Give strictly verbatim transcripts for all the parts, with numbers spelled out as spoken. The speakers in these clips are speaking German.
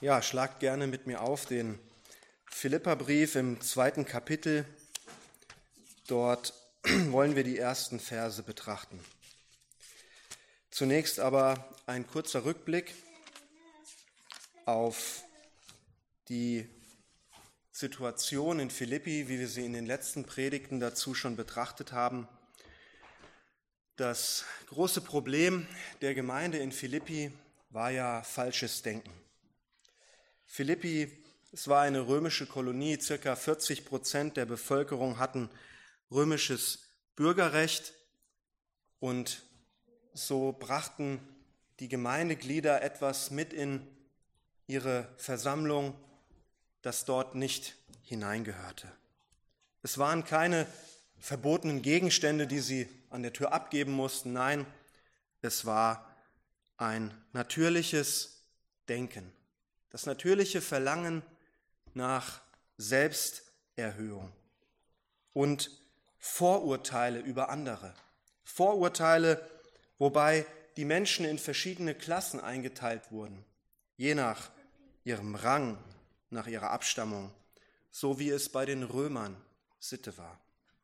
Ja, schlagt gerne mit mir auf den Philipperbrief im zweiten Kapitel. Dort wollen wir die ersten Verse betrachten. Zunächst aber ein kurzer Rückblick auf die Situation in Philippi, wie wir sie in den letzten Predigten dazu schon betrachtet haben. Das große Problem der Gemeinde in Philippi war ja falsches Denken. Philippi, es war eine römische Kolonie, circa vierzig Prozent der Bevölkerung hatten römisches Bürgerrecht und so brachten die Gemeindeglieder etwas mit in ihre Versammlung, das dort nicht hineingehörte. Es waren keine verbotenen Gegenstände, die sie an der Tür abgeben mussten. Nein, es war ein natürliches Denken, das natürliche Verlangen nach Selbsterhöhung und Vorurteile über andere. Vorurteile, wobei die Menschen in verschiedene Klassen eingeteilt wurden, je nach ihrem Rang, nach ihrer Abstammung, so wie es bei den Römern Sitte war.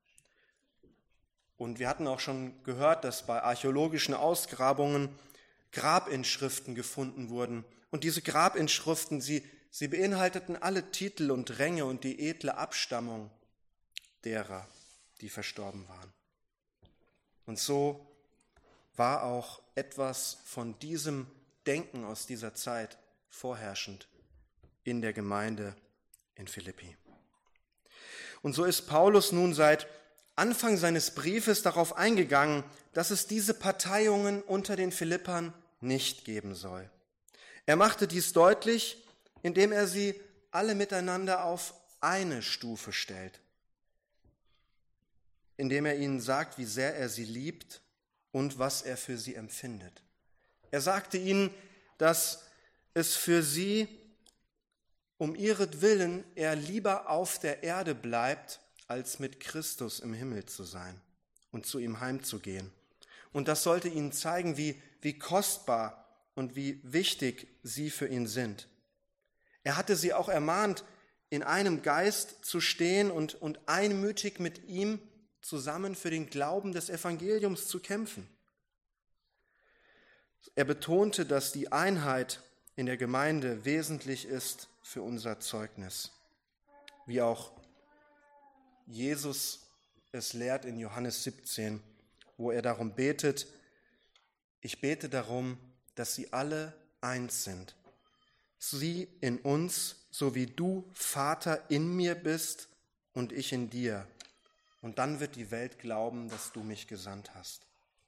Und wir hatten auch schon gehört, dass bei archäologischen Ausgrabungen Grabinschriften gefunden wurden. Und diese Grabinschriften, sie, sie beinhalteten alle Titel und Ränge und die edle Abstammung derer, die verstorben waren. Und so war auch etwas von diesem Denken aus dieser Zeit vorherrschend in der Gemeinde in Philippi. Und so ist Paulus nun seit Anfang seines Briefes darauf eingegangen, dass es diese Parteiungen unter den Philippern nicht geben soll. Er machte dies deutlich, indem er sie alle miteinander auf eine Stufe stellt, indem er ihnen sagt, wie sehr er sie liebt und was er für sie empfindet. Er sagte ihnen, dass es für sie um ihretwillen er lieber auf der Erde bleibt, als mit Christus im Himmel zu sein und zu ihm heimzugehen. Und das sollte ihnen zeigen, wie, wie kostbar und wie wichtig sie für ihn sind. Er hatte sie auch ermahnt, in einem Geist zu stehen und, und einmütig mit ihm zusammen für den Glauben des Evangeliums zu kämpfen. Er betonte, dass die Einheit in der Gemeinde wesentlich ist für unser Zeugnis, wie auch Jesus es lehrt in Johannes siebzehn, wo er darum betet: Ich bete darum, dass sie alle eins sind. Sie in uns, so wie du, Vater, in mir bist und ich in dir. Und dann wird die Welt glauben, dass du mich gesandt hast.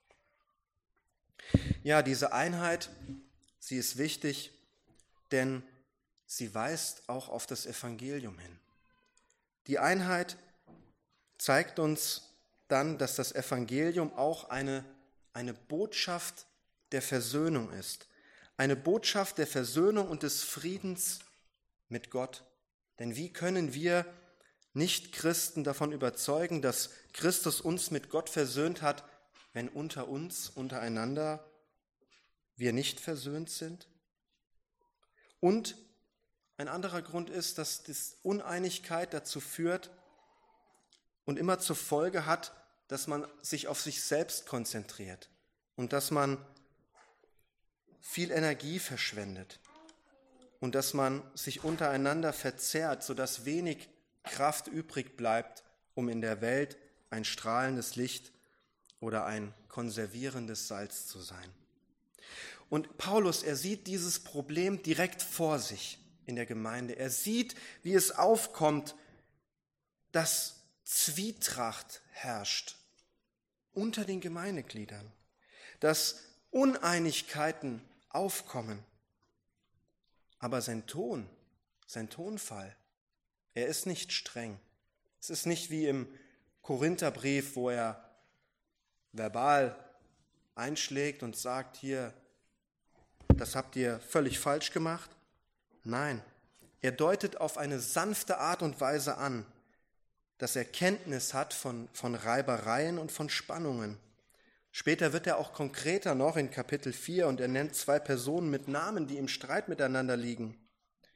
Ja, diese Einheit, sie ist wichtig, denn sie weist auch auf das Evangelium hin. Die Einheit zeigt uns dann, dass das Evangelium auch eine, eine Botschaft der Versöhnung ist. Eine Botschaft der Versöhnung und des Friedens mit Gott. Denn wie können wir Nicht-Christen davon überzeugen, dass Christus uns mit Gott versöhnt hat, wenn unter uns, untereinander, wir nicht versöhnt sind? Und ein anderer Grund ist, dass die Uneinigkeit dazu führt und immer zur Folge hat, dass man sich auf sich selbst konzentriert und dass man viel Energie verschwendet und dass man sich untereinander verzerrt, sodass wenig Kraft übrig bleibt, um in der Welt ein strahlendes Licht oder ein konservierendes Salz zu sein. Und Paulus, er sieht dieses Problem direkt vor sich in der Gemeinde. Er sieht, wie es aufkommt, dass Zwietracht herrscht unter den Gemeindegliedern, dass Uneinigkeiten aufkommen. Aber sein Ton, sein Tonfall, er ist nicht streng. Es ist nicht wie im Korintherbrief, wo er verbal einschlägt und sagt, hier, das habt ihr völlig falsch gemacht. Nein, er deutet auf eine sanfte Art und Weise an, dass er Kenntnis hat von, von Reibereien und von Spannungen. Später wird er auch konkreter noch in Kapitel vier und er nennt zwei Personen mit Namen, die im Streit miteinander liegen.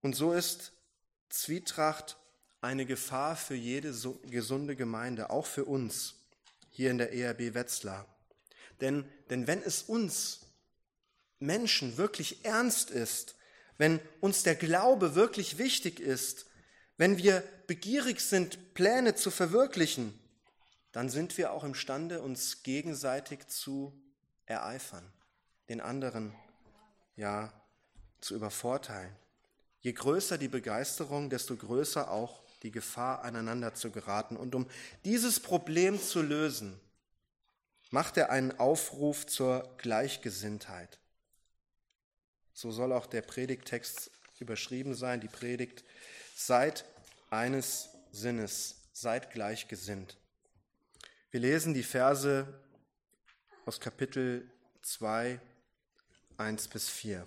Und so ist Zwietracht eine Gefahr für jede gesunde Gemeinde, auch für uns hier in der E R B Wetzlar. Denn, denn wenn es uns Menschen wirklich ernst ist, wenn uns der Glaube wirklich wichtig ist, wenn wir begierig sind, Pläne zu verwirklichen, dann sind wir auch imstande, uns gegenseitig zu ereifern, den anderen ja zu übervorteilen. Je größer die Begeisterung, desto größer auch die Gefahr, aneinander zu geraten. Und um dieses Problem zu lösen, macht er einen Aufruf zur Gleichgesinntheit. So soll auch der Predigttext überschrieben sein, die Predigt: Seid eines Sinnes, seid gleichgesinnt. Wir lesen die Verse aus Kapitel zwei, eins bis vier.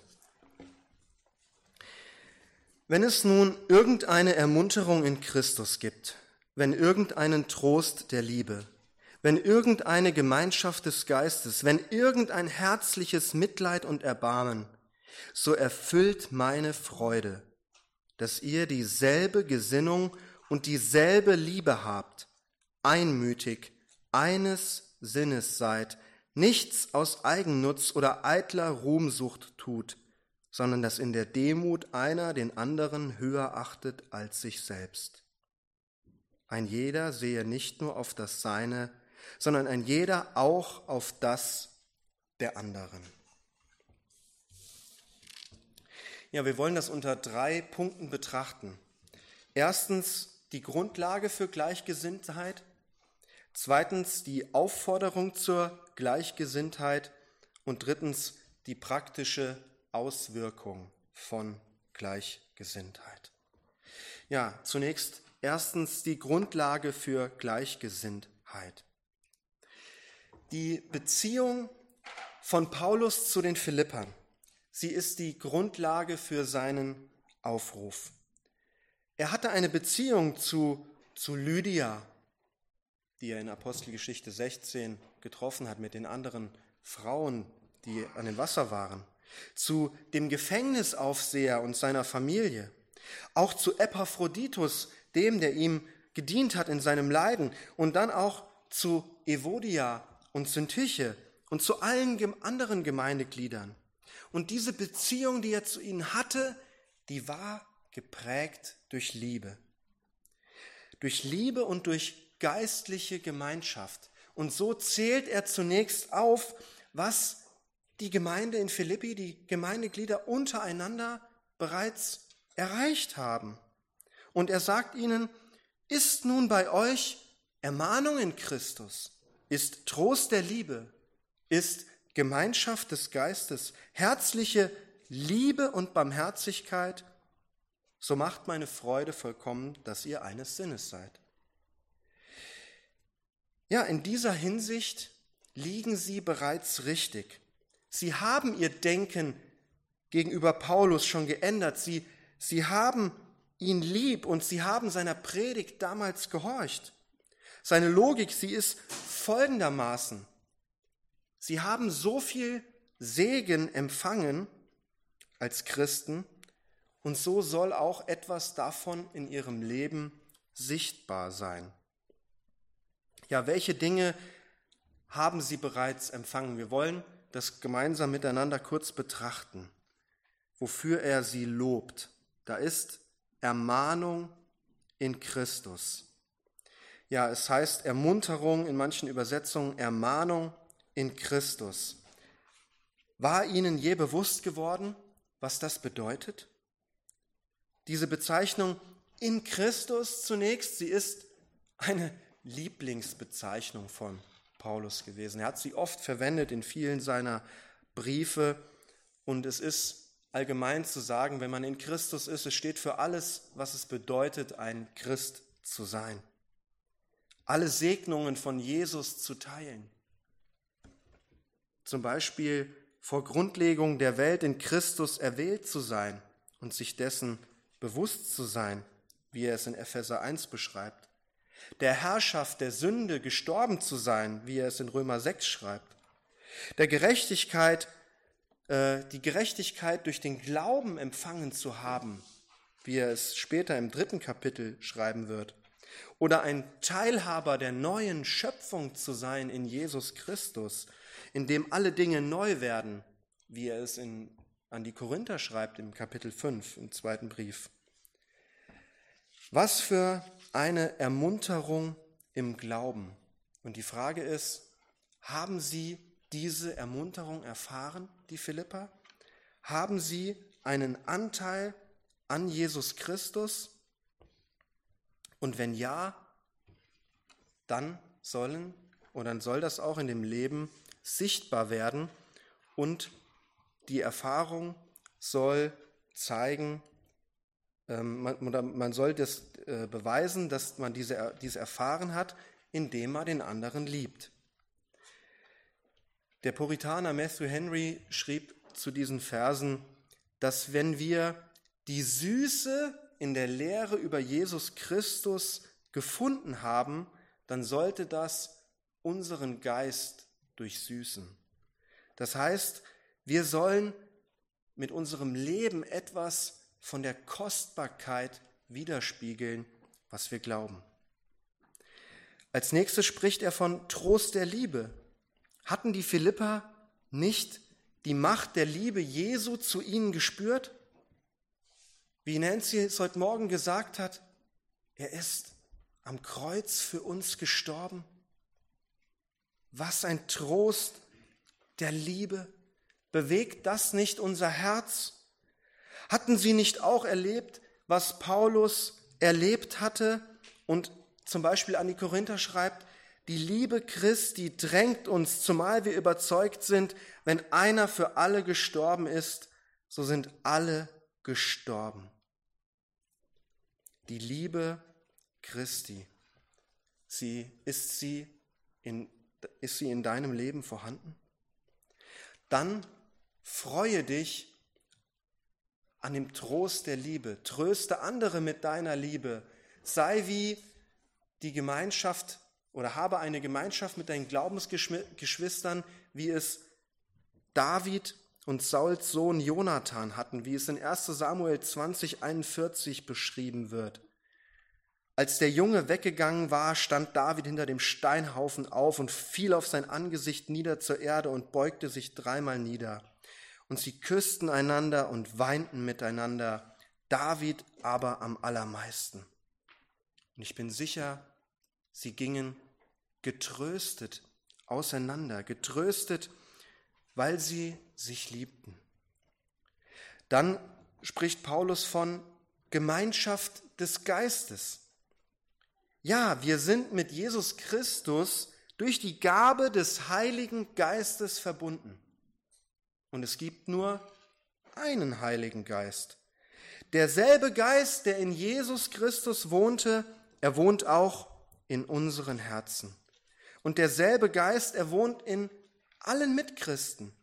Wenn es nun irgendeine Ermunterung in Christus gibt, wenn irgendeinen Trost der Liebe, wenn irgendeine Gemeinschaft des Geistes, wenn irgendein herzliches Mitleid und Erbarmen, so erfüllt meine Freude, dass ihr dieselbe Gesinnung und dieselbe Liebe habt, einmütig, eines Sinnes seid, nichts aus Eigennutz oder eitler Ruhmsucht tut, sondern dass in der Demut einer den anderen höher achtet als sich selbst. Ein jeder sehe nicht nur auf das Seine, sondern ein jeder auch auf das der anderen. Ja, wir wollen das unter drei Punkten betrachten. Erstens die Grundlage für Gleichgesinntheit, zweitens die Aufforderung zur Gleichgesinntheit und drittens die praktische Auswirkung von Gleichgesinntheit. Ja, zunächst erstens die Grundlage für Gleichgesinntheit. Die Beziehung von Paulus zu den Philippern, sie ist die Grundlage für seinen Aufruf. Er hatte eine Beziehung zu, zu Lydia, die er in Apostelgeschichte sechzehn getroffen hat mit den anderen Frauen, die an dem Wasser waren, zu dem Gefängnisaufseher und seiner Familie, auch zu Epaphroditus, dem, der ihm gedient hat in seinem Leiden, und dann auch zu Evodia und Syntyche und zu allen anderen Gemeindegliedern. Und diese Beziehung, die er zu ihnen hatte, die war geprägt durch Liebe. Durch Liebe und durch geistliche Gemeinschaft. Und so zählt er zunächst auf, was die Gemeinde in Philippi, die Gemeindeglieder untereinander bereits erreicht haben. Und er sagt ihnen: Ist nun bei euch Ermahnung in Christus, ist Trost der Liebe, ist Gemeinschaft des Geistes, herzliche Liebe und Barmherzigkeit, so macht meine Freude vollkommen, dass ihr eines Sinnes seid. Ja, in dieser Hinsicht liegen sie bereits richtig. Sie haben ihr Denken gegenüber Paulus schon geändert. Sie, sie haben ihn lieb und sie haben seiner Predigt damals gehorcht. Seine Logik, sie ist folgendermaßen: Sie haben so viel Segen empfangen als Christen und so soll auch etwas davon in ihrem Leben sichtbar sein. Ja, welche Dinge haben sie bereits empfangen? Wir wollen das gemeinsam miteinander kurz betrachten, wofür er sie lobt. Da ist Ermahnung in Christus. Ja, es heißt Ermunterung, in manchen Übersetzungen Ermahnung in Christus. War ihnen je bewusst geworden, was das bedeutet? Diese Bezeichnung in Christus zunächst, sie ist eine Lieblingsbezeichnung von Paulus gewesen. Er hat sie oft verwendet in vielen seiner Briefe und es ist allgemein zu sagen, wenn man in Christus ist, es steht für alles, was es bedeutet, ein Christ zu sein. Alle Segnungen von Jesus zu teilen. Zum Beispiel vor Grundlegung der Welt in Christus erwählt zu sein und sich dessen bewusst zu sein, wie er es in Epheser eins beschreibt. Der Herrschaft der Sünde gestorben zu sein, wie er es in Römer sechs schreibt. Der Gerechtigkeit, äh, die Gerechtigkeit durch den Glauben empfangen zu haben, wie er es später im dritten Kapitel schreiben wird, oder ein Teilhaber der neuen Schöpfung zu sein in Jesus Christus, in dem alle Dinge neu werden, wie er es in, an die Korinther schreibt im Kapitel fünf, im zweiten Brief. Was für eine Ermunterung im Glauben. Und die Frage ist, haben Sie diese Ermunterung erfahren, die Philipper? Haben Sie einen Anteil an Jesus Christus? Und wenn ja, dann sollen oder dann soll das auch in dem Leben sichtbar werden und die Erfahrung soll zeigen, ähm, man, man soll das äh, beweisen, dass man diese, diese erfahren hat, indem man den anderen liebt. Der Puritaner Matthew Henry schrieb zu diesen Versen, dass wenn wir die Süße in der Lehre über Jesus Christus gefunden haben, dann sollte das unseren Geist durchsüßen. Das heißt, wir sollen mit unserem Leben etwas von der Kostbarkeit widerspiegeln, was wir glauben. Als nächstes spricht er von Trost der Liebe. Hatten die Philipper nicht die Macht der Liebe Jesu zu ihnen gespürt? Wie Nancy es heute Morgen gesagt hat, er ist am Kreuz für uns gestorben. Was ein Trost der Liebe. Bewegt das nicht unser Herz? Hatten sie nicht auch erlebt, was Paulus erlebt hatte und zum Beispiel an die Korinther schreibt, die Liebe Christi drängt uns, zumal wir überzeugt sind, wenn einer für alle gestorben ist, so sind alle gestorben. Die Liebe Christi, sie, ist, sie in, ist sie in deinem Leben vorhanden? Dann freue dich an dem Trost der Liebe. Tröste andere mit deiner Liebe. Sei wie die Gemeinschaft oder habe eine Gemeinschaft mit deinen Glaubensgeschwistern, wie es David und Sauls Sohn Jonathan hatten, wie es in erster Samuel zwanzig einundvierzig beschrieben wird. Als der Junge weggegangen war, stand David hinter dem Steinhaufen auf und fiel auf sein Angesicht nieder zur Erde und beugte sich dreimal nieder. Und sie küssten einander und weinten miteinander, David aber am allermeisten. Und ich bin sicher, sie gingen getröstet auseinander, getröstet, weil sie sich liebten. Dann spricht Paulus von Gemeinschaft des Geistes. Ja, wir sind mit Jesus Christus durch die Gabe des Heiligen Geistes verbunden. Und es gibt nur einen Heiligen Geist. Derselbe Geist, der in Jesus Christus wohnte, er wohnt auch in unseren Herzen. Und derselbe Geist, er wohnt in allen Mitchristen.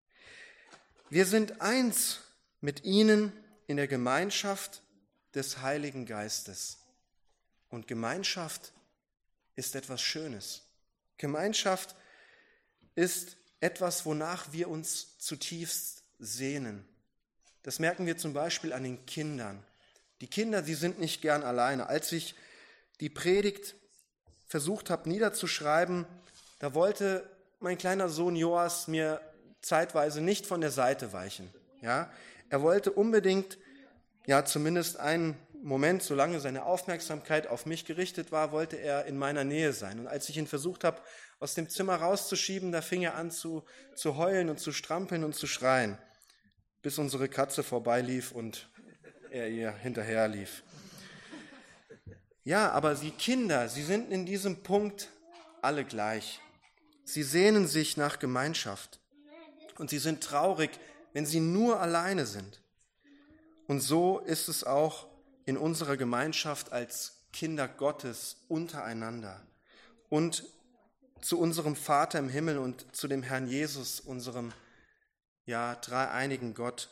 Wir sind eins mit ihnen in der Gemeinschaft des Heiligen Geistes. Und Gemeinschaft ist etwas Schönes. Gemeinschaft ist etwas, wonach wir uns zutiefst sehnen. Das merken wir zum Beispiel an den Kindern. Die Kinder, die sind nicht gern alleine. Als ich die Predigt versucht habe niederzuschreiben, da wollte mein kleiner Sohn Joas mir zeitweise nicht von der Seite weichen. Ja, er wollte unbedingt, ja zumindest einen Moment, solange seine Aufmerksamkeit auf mich gerichtet war, wollte er in meiner Nähe sein. Und als ich ihn versucht habe, aus dem Zimmer rauszuschieben, da fing er an zu, zu heulen und zu strampeln und zu schreien, bis unsere Katze vorbeilief und er ihr hinterherlief. Ja, aber die Kinder, sie sind in diesem Punkt alle gleich. Sie sehnen sich nach Gemeinschaft und sie sind traurig, wenn sie nur alleine sind. Und so ist es auch in unserer Gemeinschaft als Kinder Gottes untereinander und zu unserem Vater im Himmel und zu dem Herrn Jesus, unserem ja dreieinigen Gott.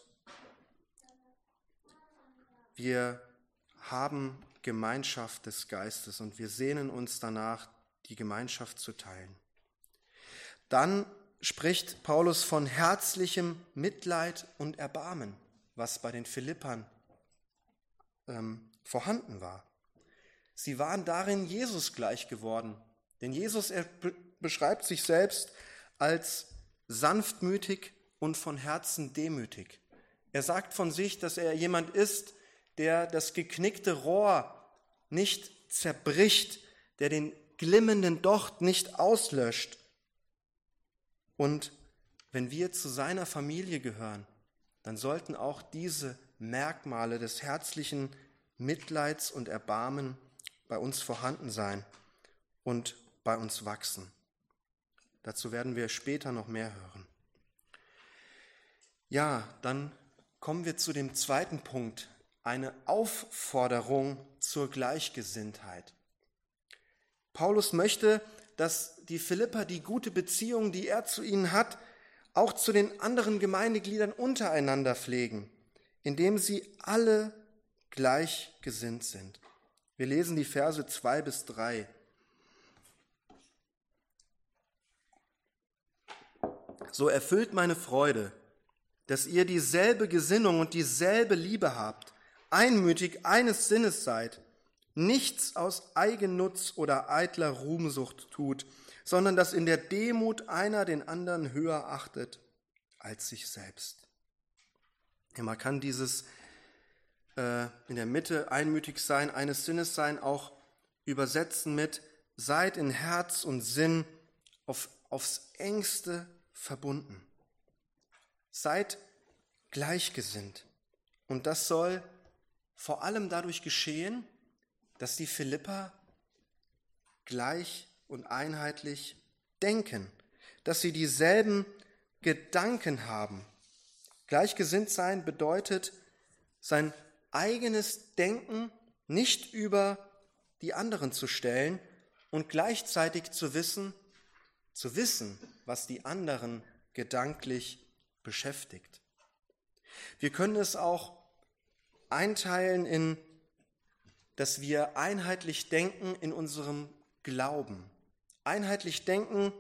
Wir haben Gemeinschaft des Geistes und wir sehnen uns danach, die Gemeinschaft zu teilen. Dann spricht Paulus von herzlichem Mitleid und Erbarmen, was bei den Philippern ähm, vorhanden war. Sie waren darin Jesus gleich geworden. Denn Jesus, er be- beschreibt sich selbst als sanftmütig und von Herzen demütig. Er sagt von sich, dass er jemand ist, der das geknickte Rohr nicht zerbricht, der den glimmenden Docht nicht auslöscht. Und wenn wir zu seiner Familie gehören, dann sollten auch diese Merkmale des herzlichen Mitleids und Erbarmen bei uns vorhanden sein und bei uns wachsen. Dazu werden wir später noch mehr hören. Ja, dann kommen wir zu dem zweiten Punkt, eine Aufforderung zur Gleichgesinntheit. Paulus möchte, dass die Philipper die gute Beziehung, die er zu ihnen hat, auch zu den anderen Gemeindegliedern untereinander pflegen, indem sie alle gleichgesinnt sind. Wir lesen die Verse zwei bis drei. So erfüllt meine Freude, dass ihr dieselbe Gesinnung und dieselbe Liebe habt, einmütig eines Sinnes seid, nichts aus Eigennutz oder eitler Ruhmsucht tut, sondern dass in der Demut einer den anderen höher achtet als sich selbst. Ja, man kann dieses äh, in der Mitte einmütig sein, eines Sinnes sein, auch übersetzen mit seid in Herz und Sinn auf, aufs engste verbunden. Seid gleichgesinnt. Und das soll vor allem dadurch geschehen, dass die Philipper gleich und einheitlich denken, dass sie dieselben Gedanken haben. Gleichgesinnt sein bedeutet, sein eigenes Denken nicht über die anderen zu stellen und gleichzeitig zu wissen, zu wissen, was die anderen gedanklich beschäftigt. Wir können es auch einteilen in, dass wir einheitlich denken in unserem Glauben. Einheitlich denken,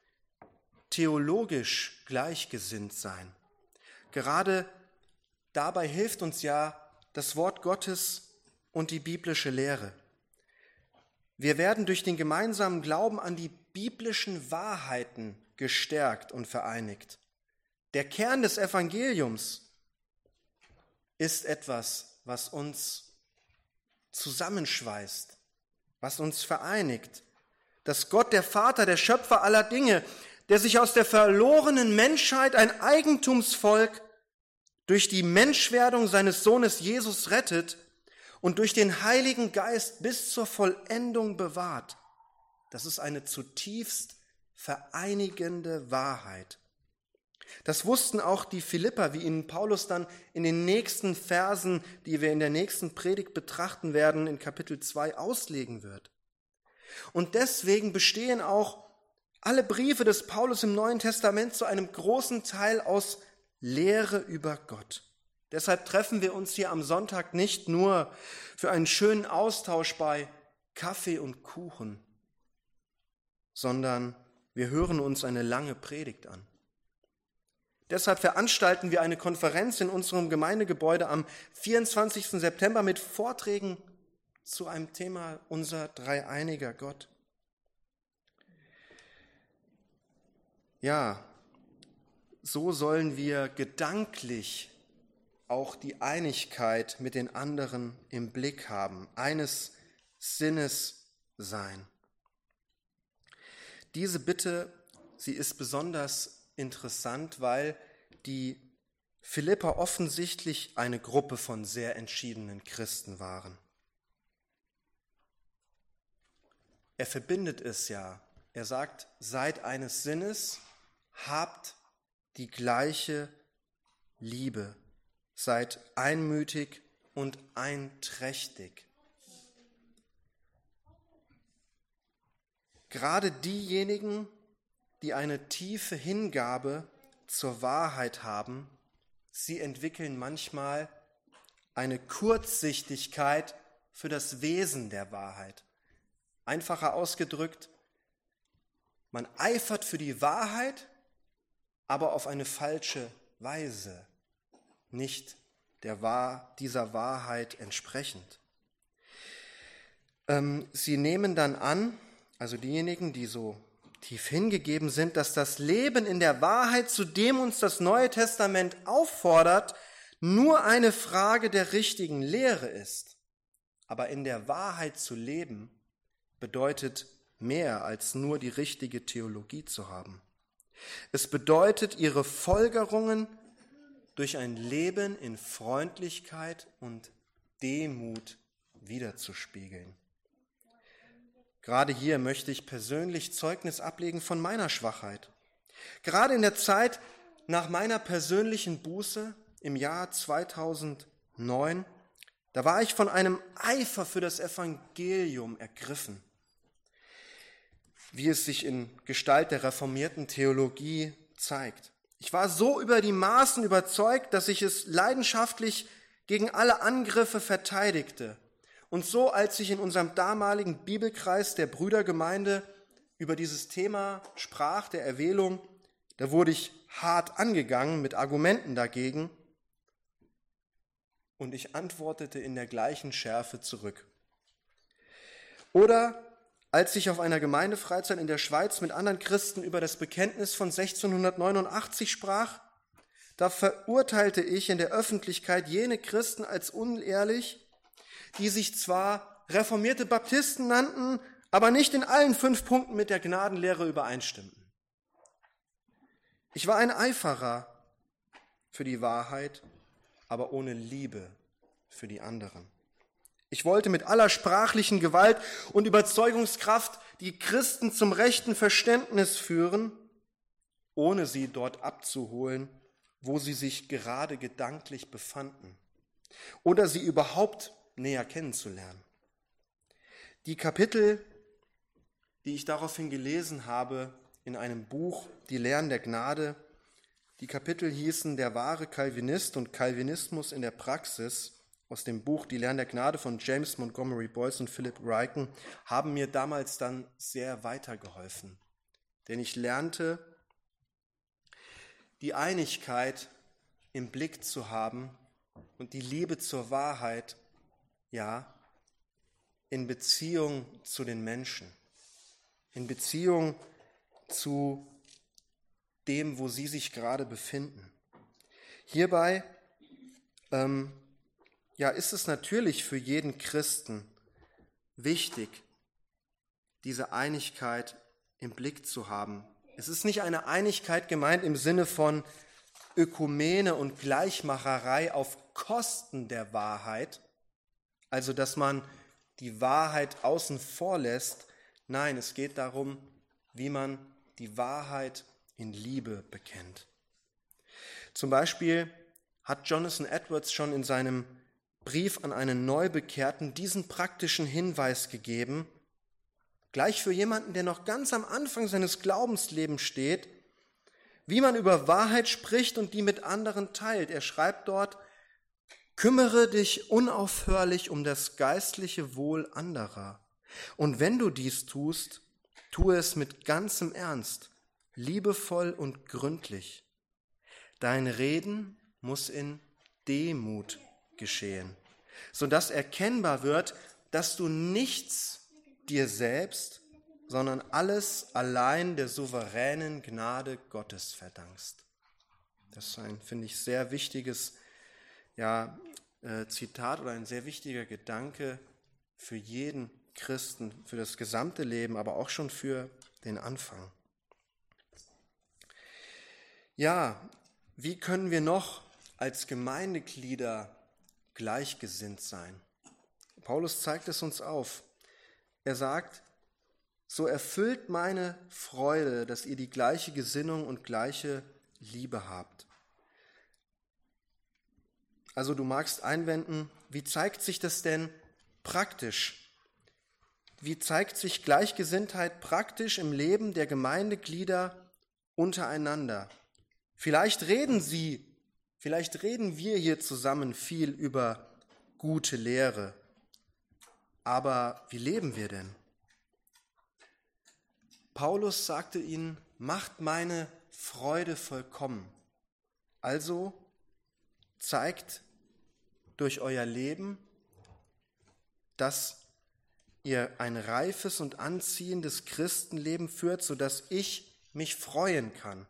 theologisch gleichgesinnt sein. Gerade dabei hilft uns ja das Wort Gottes und die biblische Lehre. Wir werden durch den gemeinsamen Glauben an die biblischen Wahrheiten gestärkt und vereinigt. Der Kern des Evangeliums ist etwas, was uns zusammenschweißt, was uns vereinigt. Dass Gott, der Vater, der Schöpfer aller Dinge, der sich aus der verlorenen Menschheit ein Eigentumsvolk durch die Menschwerdung seines Sohnes Jesus rettet und durch den Heiligen Geist bis zur Vollendung bewahrt, das ist eine zutiefst vereinigende Wahrheit. Das wussten auch die Philipper, wie ihnen Paulus dann in den nächsten Versen, die wir in der nächsten Predigt betrachten werden, in Kapitel zwei auslegen wird. Und deswegen bestehen auch alle Briefe des Paulus im Neuen Testament zu einem großen Teil aus Lehre über Gott. Deshalb treffen wir uns hier am Sonntag nicht nur für einen schönen Austausch bei Kaffee und Kuchen, sondern wir hören uns eine lange Predigt an. Deshalb veranstalten wir eine Konferenz in unserem Gemeindegebäude am vierundzwanzigsten September mit Vorträgen zu einem Thema unser dreieiniger Gott. Ja, so sollen wir gedanklich auch die Einigkeit mit den anderen im Blick haben, eines Sinnes sein. Diese Bitte, sie ist besonders interessant, weil die Philipper offensichtlich eine Gruppe von sehr entschiedenen Christen waren. Er verbindet es ja. Er sagt, seid eines Sinnes, habt die gleiche Liebe, seid einmütig und einträchtig. Gerade diejenigen, die eine tiefe Hingabe zur Wahrheit haben, sie entwickeln manchmal eine Kurzsichtigkeit für das Wesen der Wahrheit. Einfacher ausgedrückt, man eifert für die Wahrheit, aber auf eine falsche Weise, nicht der Wahr, dieser Wahrheit entsprechend. Ähm, sie nehmen dann an, also diejenigen, die so tief hingegeben sind, dass das Leben in der Wahrheit, zu dem uns das Neue Testament auffordert, nur eine Frage der richtigen Lehre ist. Aber in der Wahrheit zu leben bedeutet mehr als nur die richtige Theologie zu haben. Es bedeutet, ihre Folgerungen durch ein Leben in Freundlichkeit und Demut widerzuspiegeln. Gerade hier möchte ich persönlich Zeugnis ablegen von meiner Schwachheit. Gerade in der Zeit nach meiner persönlichen Buße im Jahr zweitausendneun, da war ich von einem Eifer für das Evangelium ergriffen, wie es sich in Gestalt der reformierten Theologie zeigt. Ich war so über die Maßen überzeugt, dass ich es leidenschaftlich gegen alle Angriffe verteidigte. Und so, als ich in unserem damaligen Bibelkreis der Brüdergemeinde über dieses Thema sprach, der Erwählung, da wurde ich hart angegangen mit Argumenten dagegen. Und ich antwortete in der gleichen Schärfe zurück. Oder als ich auf einer Gemeindefreizeit in der Schweiz mit anderen Christen über das Bekenntnis von sechzehnhundertneunundachtzig sprach, da verurteilte ich in der Öffentlichkeit jene Christen als unehrlich, die sich zwar reformierte Baptisten nannten, aber nicht in allen fünf Punkten mit der Gnadenlehre übereinstimmten. Ich war ein Eiferer für die Wahrheit, aber ohne Liebe für die anderen. Ich wollte mit aller sprachlichen Gewalt und Überzeugungskraft die Christen zum rechten Verständnis führen, ohne sie dort abzuholen, wo sie sich gerade gedanklich befanden, oder sie überhaupt näher kennenzulernen. Die Kapitel, die ich daraufhin gelesen habe in einem Buch, Die Lehren der Gnade, die Kapitel hießen Der wahre Calvinist und Calvinismus in der Praxis, aus dem Buch Die Lehren der Gnade von James Montgomery Boyce und Philip Ryken, haben mir damals dann sehr weitergeholfen. Denn ich lernte, die Einigkeit im Blick zu haben und die Liebe zur Wahrheit, ja, in Beziehung zu den Menschen, in Beziehung zu dem, wo sie sich gerade befinden. Hierbei ähm, ja, ist es natürlich für jeden Christen wichtig, diese Einigkeit im Blick zu haben. Es ist nicht eine Einigkeit gemeint im Sinne von Ökumene und Gleichmacherei auf Kosten der Wahrheit, also dass man die Wahrheit außen vor lässt. Nein, es geht darum, wie man die Wahrheit in Liebe bekennt. Zum Beispiel hat Jonathan Edwards schon in seinem Brief an einen Neubekehrten diesen praktischen Hinweis gegeben, gleich für jemanden, der noch ganz am Anfang seines Glaubenslebens steht, wie man über Wahrheit spricht und die mit anderen teilt. Er schreibt dort: Kümmere dich unaufhörlich um das geistliche Wohl anderer. Und wenn du dies tust, tue es mit ganzem Ernst, liebevoll und gründlich. Dein Reden muss in Demut geschehen, sodass erkennbar wird, dass du nichts dir selbst, sondern alles allein der souveränen Gnade Gottes verdankst. Das ist ein, finde ich, sehr wichtiges ja, äh, Zitat oder ein sehr wichtiger Gedanke für jeden Christen, für das gesamte Leben, aber auch schon für den Anfang. Ja, wie können wir noch als Gemeindeglieder gleichgesinnt sein? Paulus zeigt es uns auf. Er sagt: So erfüllt meine Freude, dass ihr die gleiche Gesinnung und gleiche Liebe habt. Also du magst einwenden, wie zeigt sich das denn praktisch? Wie zeigt sich Gleichgesinntheit praktisch im Leben der Gemeindeglieder untereinander? Vielleicht reden sie, vielleicht reden wir hier zusammen viel über gute Lehre. Aber wie leben wir denn? Paulus sagte ihnen: Macht meine Freude vollkommen. Also zeigt durch euer Leben, dass ihr ein reifes und anziehendes Christenleben führt, sodass ich mich freuen kann.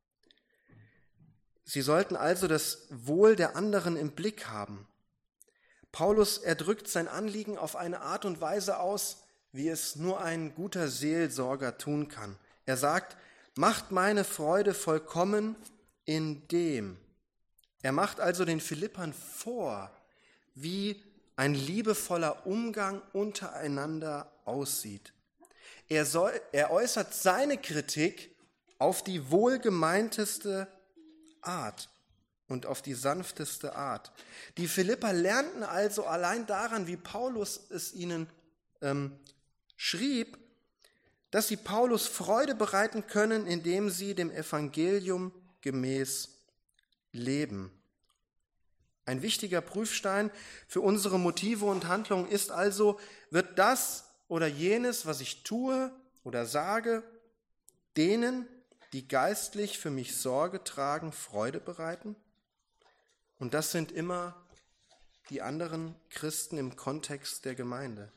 Sie sollten also das Wohl der anderen im Blick haben. Paulus, er drückt sein Anliegen auf eine Art und Weise aus, wie es nur ein guter Seelsorger tun kann. Er sagt, macht meine Freude vollkommen in dem. Er macht also den Philippern vor, wie ein liebevoller Umgang untereinander aussieht. Er, soll, er äußert seine Kritik auf die wohlgemeinteste Art und auf die sanfteste Art. Die Philipper lernten also allein daran, wie Paulus es ihnen ähm, schrieb, dass sie Paulus Freude bereiten können, indem sie dem Evangelium gemäß leben. Ein wichtiger Prüfstein für unsere Motive und Handlungen ist also, wird das oder jenes, was ich tue oder sage, denen, die geistlich für mich Sorge tragen, Freude bereiten? Und das sind immer die anderen Christen im Kontext der Gemeinde.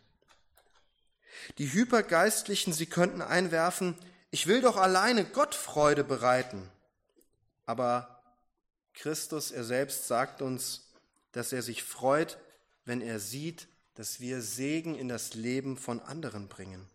Die Hypergeistlichen, sie könnten einwerfen, ich will doch alleine Gott Freude bereiten. Aber Christus, er selbst sagt uns, dass er sich freut, wenn er sieht, dass wir Segen in das Leben von anderen bringen.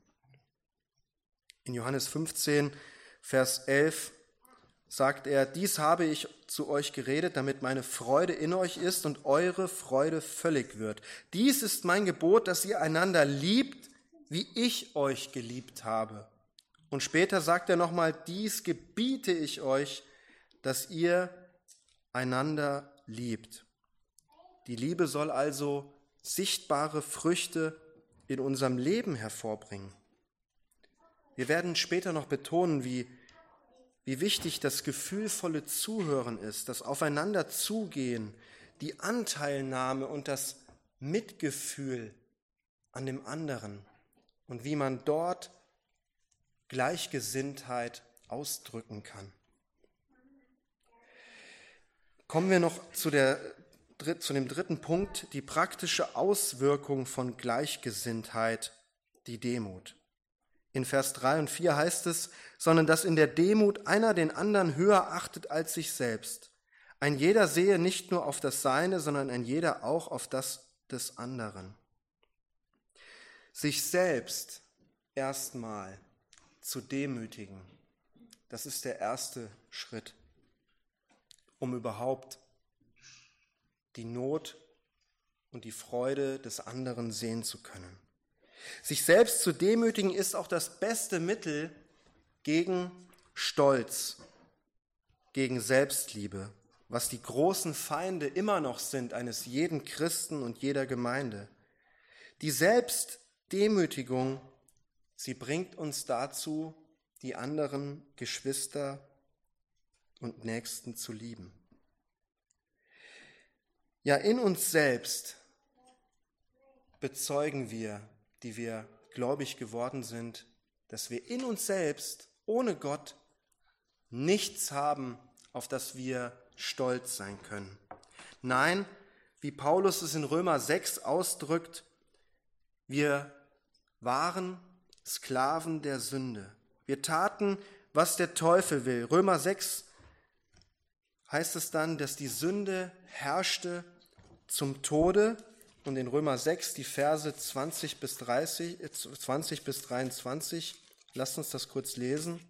In Johannes fünfzehn, Vers elf sagt er, dies habe ich zu euch geredet, damit meine Freude in euch ist und eure Freude völlig wird. Dies ist mein Gebot, dass ihr einander liebt, wie ich euch geliebt habe. Und später sagt er nochmal, dies gebiete ich euch, dass ihr einander liebt. Die Liebe soll also sichtbare Früchte in unserem Leben hervorbringen. Wir werden später noch betonen, wie, wie wichtig das gefühlvolle Zuhören ist, das Aufeinander zugehen, die Anteilnahme und das Mitgefühl an dem anderen und wie man dort Gleichgesinntheit ausdrücken kann. Kommen wir noch zu, der, zu dem dritten Punkt, die praktische Auswirkung von Gleichgesinntheit, die Demut. In Vers drei und vier heißt es, sondern dass in der Demut einer den anderen höher achtet als sich selbst. Ein jeder sehe nicht nur auf das Seine, sondern ein jeder auch auf das des anderen. Sich selbst erstmal zu demütigen, das ist der erste Schritt, um überhaupt die Not und die Freude des anderen sehen zu können. Sich selbst zu demütigen ist auch das beste Mittel gegen Stolz, gegen Selbstliebe, was die großen Feinde immer noch sind eines jeden Christen und jeder Gemeinde. Die Selbstdemütigung, sie bringt uns dazu, die anderen Geschwister und Nächsten zu lieben. Ja, in uns selbst bezeugen wir, die wir gläubig geworden sind, dass wir in uns selbst ohne Gott nichts haben, auf das wir stolz sein können. Nein, wie Paulus es in Römer sechs ausdrückt, wir waren Sklaven der Sünde. Wir taten, was der Teufel will. Römer sechs heißt es dann, dass die Sünde herrschte zum Tode. Und in Römer sechs, die Verse zwanzig bis dreißig, zwanzig bis dreiundzwanzig, lasst uns das kurz lesen.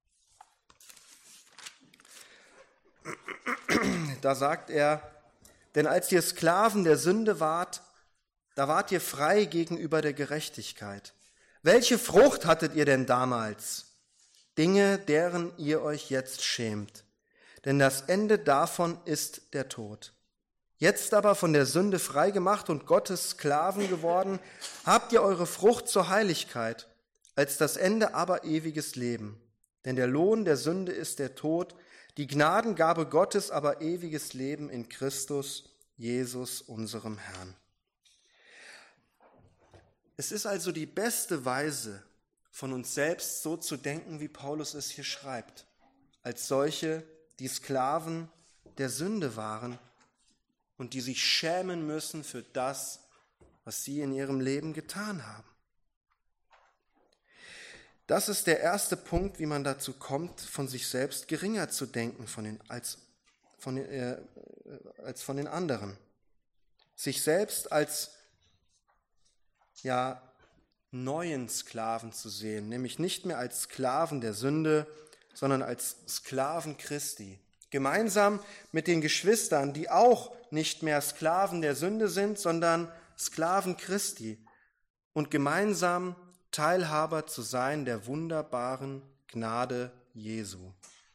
Da sagt er, denn als ihr Sklaven der Sünde wart, da wart ihr frei gegenüber der Gerechtigkeit. Welche Frucht hattet ihr denn damals? Dinge, deren ihr euch jetzt schämt. Denn das Ende davon ist der Tod. Jetzt aber von der Sünde frei gemacht und Gottes Sklaven geworden, habt ihr eure Frucht zur Heiligkeit, als das Ende aber ewiges Leben. Denn der Lohn der Sünde ist der Tod, die Gnadengabe Gottes aber ewiges Leben in Christus, Jesus, unserem Herrn. Es ist also die beste Weise, von uns selbst so zu denken, wie Paulus es hier schreibt, als solche, die Sklaven der Sünde waren und die sich schämen müssen für das, was sie in ihrem Leben getan haben. Das ist der erste Punkt, wie man dazu kommt, von sich selbst geringer zu denken von den, als, von den, äh, als von den anderen. Sich selbst als ja, neuen Sklaven zu sehen, nämlich nicht mehr als Sklaven der Sünde, sondern als Sklaven Christi. Gemeinsam mit den Geschwistern, die auch nicht mehr Sklaven der Sünde sind, sondern Sklaven Christi. Und gemeinsam Teilhaber zu sein der wunderbaren Gnade Jesu.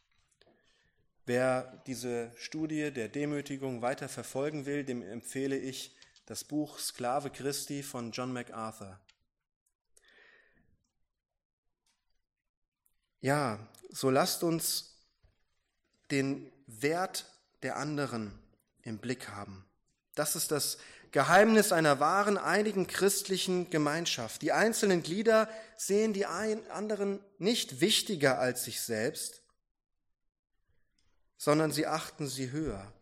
Wer diese Studie der Demütigung weiter verfolgen will, dem empfehle ich das Buch Sklave Christi von John MacArthur. Ja, so lasst uns den Wert der anderen im Blick haben. Das ist das Geheimnis einer wahren, einigen christlichen Gemeinschaft. Die einzelnen Glieder sehen die anderen nicht wichtiger als sich selbst, sondern sie achten sie höher.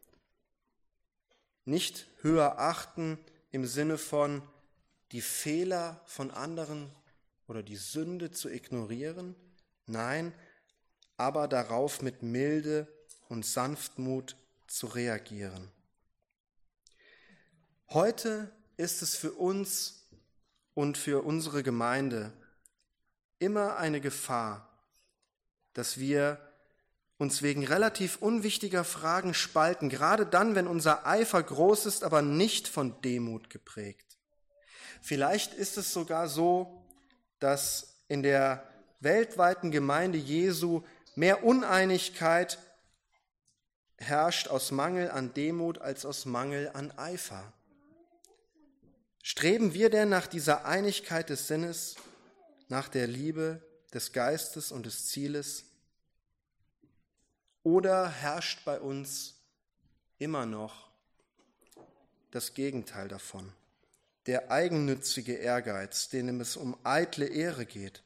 Nicht höher achten im Sinne von die Fehler von anderen oder die Sünde zu ignorieren, nein, aber darauf mit Milde und Sanftmut zu reagieren. Heute ist es für uns und für unsere Gemeinde immer eine Gefahr, dass wir uns wegen relativ unwichtiger Fragen spalten, gerade dann, wenn unser Eifer groß ist, aber nicht von Demut geprägt. Vielleicht ist es sogar so, dass in der weltweiten Gemeinde Jesu mehr Uneinigkeit herrscht aus Mangel an Demut als aus Mangel an Eifer. Streben wir denn nach dieser Einigkeit des Sinnes, nach der Liebe des Geistes und des Zieles? Oder herrscht bei uns immer noch das Gegenteil davon, der eigennützige Ehrgeiz, dem es um eitle Ehre geht?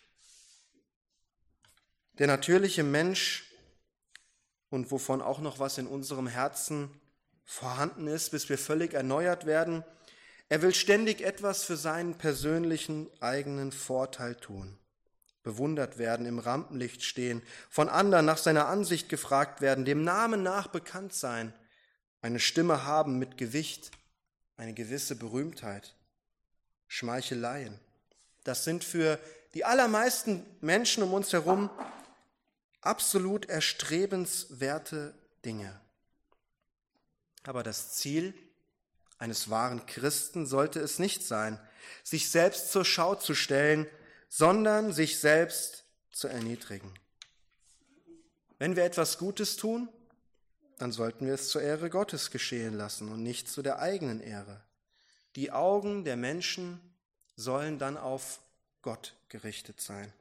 Der natürliche Mensch, und wovon auch noch was in unserem Herzen vorhanden ist, bis wir völlig erneuert werden, er will ständig etwas für seinen persönlichen eigenen Vorteil tun, bewundert werden, im Rampenlicht stehen, von anderen nach seiner Ansicht gefragt werden, dem Namen nach bekannt sein, eine Stimme haben mit Gewicht, eine gewisse Berühmtheit, Schmeicheleien. Das sind für die allermeisten Menschen um uns herum absolut erstrebenswerte Dinge. Aber das Ziel eines wahren Christen sollte es nicht sein, sich selbst zur Schau zu stellen, sondern sich selbst zu erniedrigen. Wenn wir etwas Gutes tun, dann sollten wir es zur Ehre Gottes geschehen lassen und nicht zu der eigenen Ehre. Die Augen der Menschen sollen dann auf Gott gerichtet sein.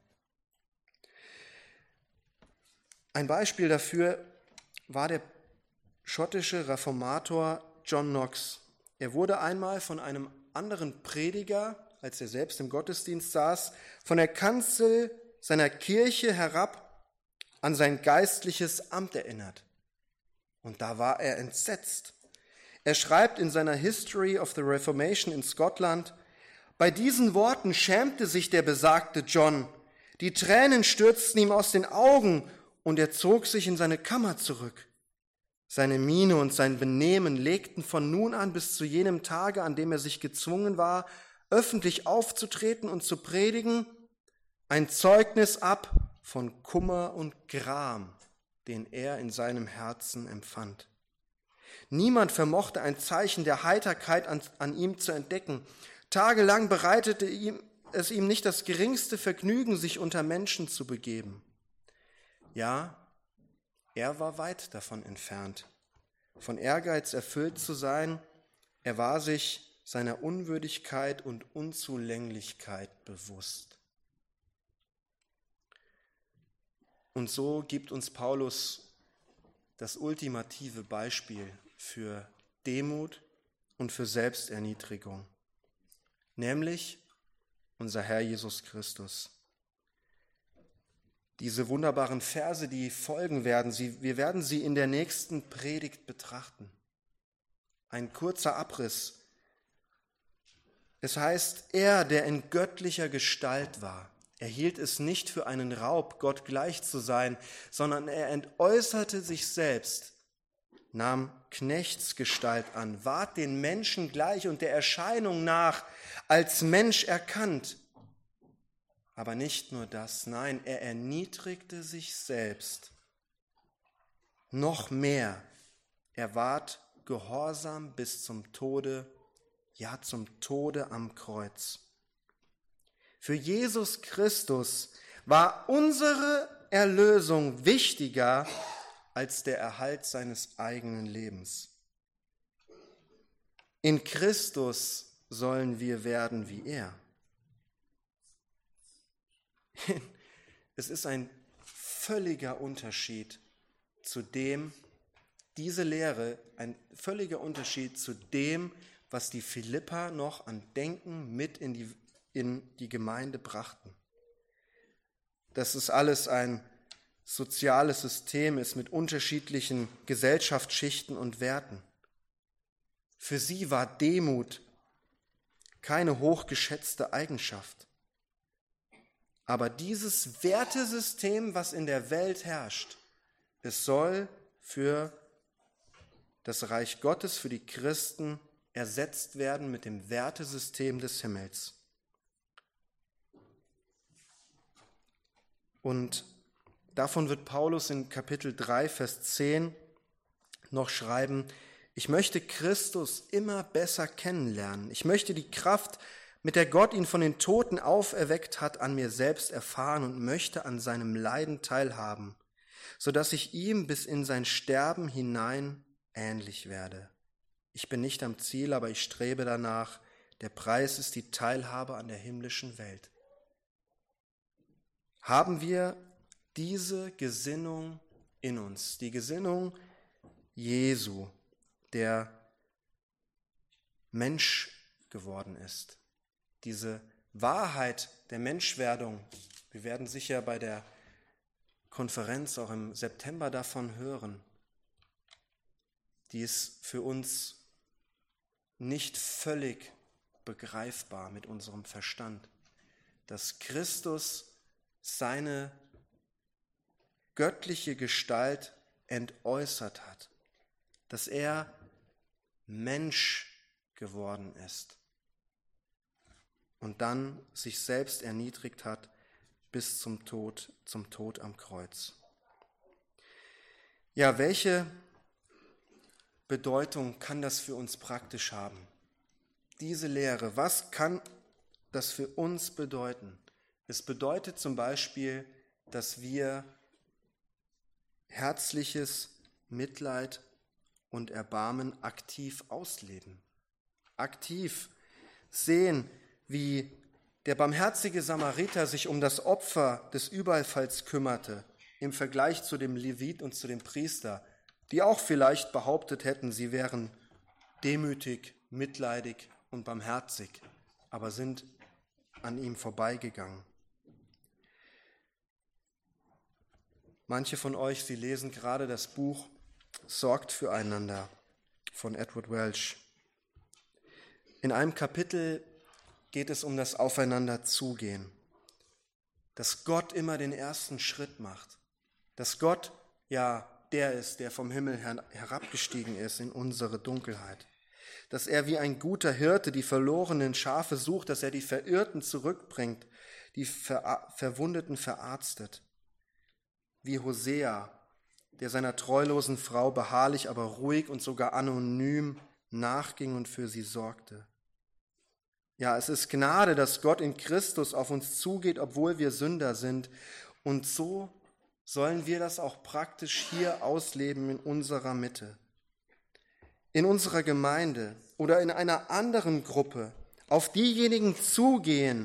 Ein Beispiel dafür war der schottische Reformator John Knox. Er wurde einmal von einem anderen Prediger, als er selbst im Gottesdienst saß, von der Kanzel seiner Kirche herab an sein geistliches Amt erinnert. Und da war er entsetzt. Er schreibt in seiner History of the Reformation in Scotland: Bei diesen Worten schämte sich der besagte John. Die Tränen stürzten ihm aus den Augen und er zog sich in seine Kammer zurück. Seine Miene und sein Benehmen legten von nun an bis zu jenem Tage, an dem er sich gezwungen war, öffentlich aufzutreten und zu predigen, ein Zeugnis ab von Kummer und Gram, den er in seinem Herzen empfand. Niemand vermochte ein Zeichen der Heiterkeit an, an ihm zu entdecken. Tagelang bereitete ihm, es ihm nicht das geringste Vergnügen, sich unter Menschen zu begeben. Ja, er war weit davon entfernt, von Ehrgeiz erfüllt zu sein. Er war sich seiner Unwürdigkeit und Unzulänglichkeit bewusst. Und so gibt uns Paulus das ultimative Beispiel für Demut und für Selbsterniedrigung, nämlich unser Herr Jesus Christus. Diese wunderbaren Verse, die folgen werden, sie, wir werden sie in der nächsten Predigt betrachten. ein kurzer Abriss. Es heißt, er, der in göttlicher Gestalt war, er hielt es nicht für einen Raub, Gott gleich zu sein, sondern er entäußerte sich selbst, nahm Knechtsgestalt an, ward den Menschen gleich und der Erscheinung nach als Mensch erkannt. Aber nicht nur das, nein, er erniedrigte sich selbst. Noch mehr, er ward gehorsam bis zum Tode, ja zum Tode am Kreuz. Für Jesus Christus war unsere Erlösung wichtiger als der Erhalt seines eigenen Lebens. In Christus sollen wir werden wie er. Es ist ein völliger Unterschied zu dem, diese Lehre, ein völliger Unterschied zu dem, was die Philipper noch an Denken mit in die, in die Gemeinde brachten. Das ist alles ein soziales System ist mit unterschiedlichen Gesellschaftsschichten und Werten. Für sie war Demut keine hochgeschätzte Eigenschaft. Aber dieses Wertesystem, was in der Welt herrscht, es soll für das Reich Gottes, für die Christen ersetzt werden mit dem Wertesystem des Himmels. Und davon wird Paulus in Kapitel drei, Vers zehn noch schreiben, ich möchte Christus immer besser kennenlernen. Ich möchte die Kraft, mit der Gott ihn von den Toten auferweckt hat, an mir selbst erfahren und möchte an seinem Leiden teilhaben, sodass ich ihm bis in sein Sterben hinein ähnlich werde. Ich bin nicht am Ziel, aber ich strebe danach. Der Preis ist die Teilhabe an der himmlischen Welt. Haben wir diese Gesinnung in uns, die Gesinnung Jesu, der Mensch geworden ist, diese Wahrheit der Menschwerdung, wir werden sicher bei der Konferenz auch im September davon hören, die ist für uns nicht völlig begreifbar mit unserem Verstand, dass Christus seine göttliche Gestalt entäußert hat, dass er Mensch geworden ist und dann sich selbst erniedrigt hat bis zum Tod, zum Tod am Kreuz. Ja, welche Bedeutung kann das für uns praktisch haben? Diese Lehre, was kann das für uns bedeuten? Es bedeutet zum Beispiel, dass wir herzliches Mitleid und Erbarmen aktiv ausleben. Aktiv sehen, wie der barmherzige Samariter sich um das Opfer des Überfalls kümmerte, im Vergleich zu dem Levit und zu dem Priester, die auch vielleicht behauptet hätten, sie wären demütig, mitleidig und barmherzig, aber sind an ihm vorbeigegangen. Manche von euch, sie lesen gerade das Buch Sorgt füreinander von Edward Welch. In einem Kapitel geht es um das Aufeinanderzugehen, dass Gott immer den ersten Schritt macht, dass Gott ja der ist, der vom Himmel her herabgestiegen ist in unsere Dunkelheit, dass er wie ein guter Hirte die verlorenen Schafe sucht, dass er die Verirrten zurückbringt, die Ver- Verwundeten verarztet, wie Hosea, der seiner treulosen Frau beharrlich, aber ruhig und sogar anonym nachging und für sie sorgte. Ja, es ist Gnade, dass Gott in Christus auf uns zugeht, obwohl wir Sünder sind. Und so sollen wir das auch praktisch hier ausleben in unserer Mitte. In unserer Gemeinde oder in einer anderen Gruppe auf diejenigen zugehen,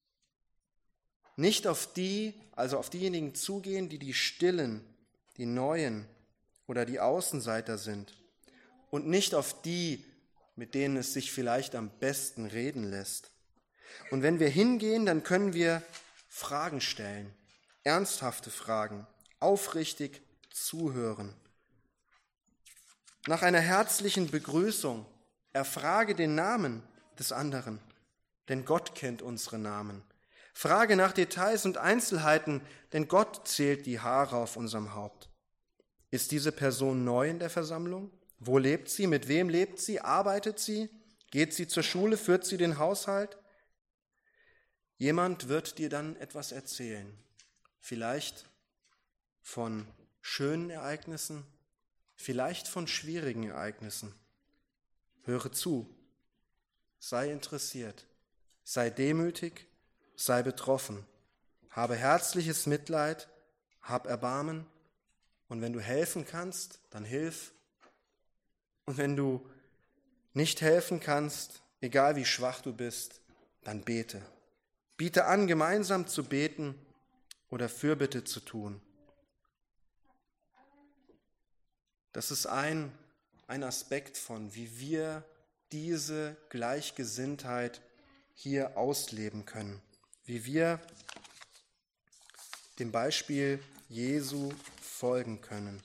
nicht auf die, also auf diejenigen zugehen, die die Stillen, die Neuen oder die Außenseiter sind und nicht auf die, mit denen es sich vielleicht am besten reden lässt. Und wenn wir hingehen, dann können wir Fragen stellen, ernsthafte Fragen, aufrichtig zuhören. nach einer herzlichen Begrüßung. Erfrage den Namen des anderen, denn Gott kennt unsere Namen. Frage nach Details und Einzelheiten, denn Gott zählt die Haare auf unserem Haupt. Ist diese Person neu in der Versammlung? Wo lebt sie? Mit wem lebt sie? Arbeitet sie? Geht sie zur Schule? Führt sie den Haushalt? Jemand wird dir dann etwas erzählen. Vielleicht von schönen Ereignissen, vielleicht von schwierigen Ereignissen. Höre zu, sei interessiert, sei demütig, sei betroffen, habe herzliches Mitleid, hab Erbarmen und wenn du helfen kannst, dann hilf. Und wenn du nicht helfen kannst, egal wie schwach du bist, dann bete. Biete an, gemeinsam zu beten oder Fürbitte zu tun. Das ist ein, ein Aspekt von, wie wir diese Gleichgesinntheit hier ausleben können, wie wir dem Beispiel Jesu folgen können.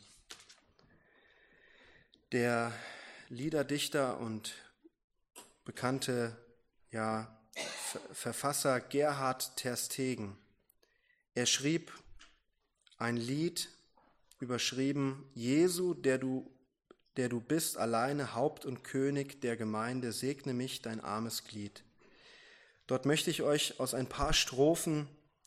Der Liederdichter und bekannte ja, Verfasser Gerhard Terstegen, er schrieb ein Lied, überschrieben, Jesu, der du, der du bist, alleine Haupt und König der Gemeinde, segne mich, dein armes Glied. Dort möchte ich euch aus ein paar Strophen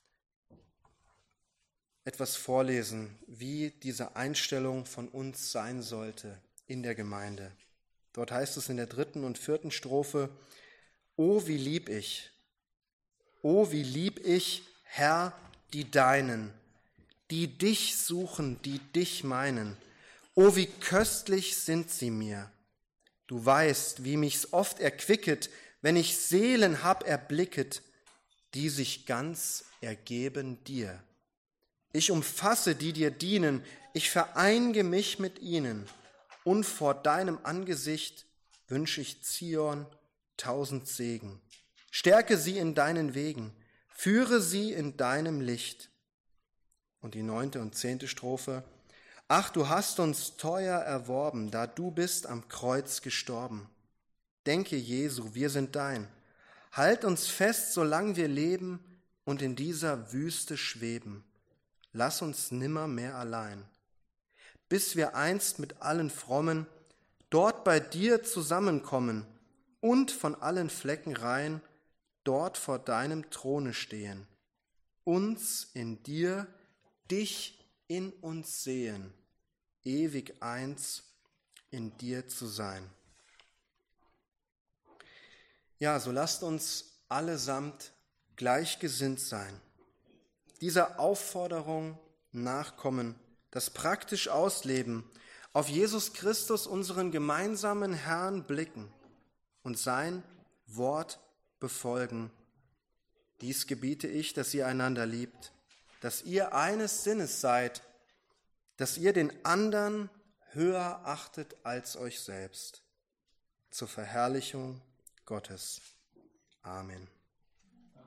etwas vorlesen, wie diese Einstellung von uns sein sollte in der Gemeinde. Dort heißt es in der dritten und vierten Strophe, O wie lieb ich, o wie lieb ich, Herr, die Deinen, die dich suchen, die dich meinen. O wie köstlich sind sie mir. Du weißt, wie mich's oft erquicket, wenn ich Seelen hab erblicket, die sich ganz ergeben dir. Ich umfasse, die dir dienen, ich vereinge mich mit ihnen, und vor deinem Angesicht wünsch ich Zion tausend Segen. Stärke sie in deinen Wegen, führe sie in deinem Licht. Und die neunte und zehnte Strophe. Ach, du hast uns teuer erworben, da du bist am Kreuz gestorben. Denke, Jesu, wir sind dein. Halt uns fest, solang wir leben und in dieser Wüste schweben. Lass uns nimmer mehr allein. Bis wir einst mit allen Frommen dort bei dir zusammenkommen und von allen Flecken rein dort vor deinem Throne stehen. Uns in dir, dich in uns sehen, ewig eins in dir zu sein. Ja, so lasst uns allesamt gleichgesinnt sein, dieser Aufforderung nachkommen, das praktisch ausleben, auf Jesus Christus, unseren gemeinsamen Herrn, blicken und sein Wort befolgen. Dies gebiete ich, dass ihr einander liebt, dass ihr eines Sinnes seid, dass ihr den anderen höher achtet als euch selbst, zur Verherrlichung Gottes. Amen.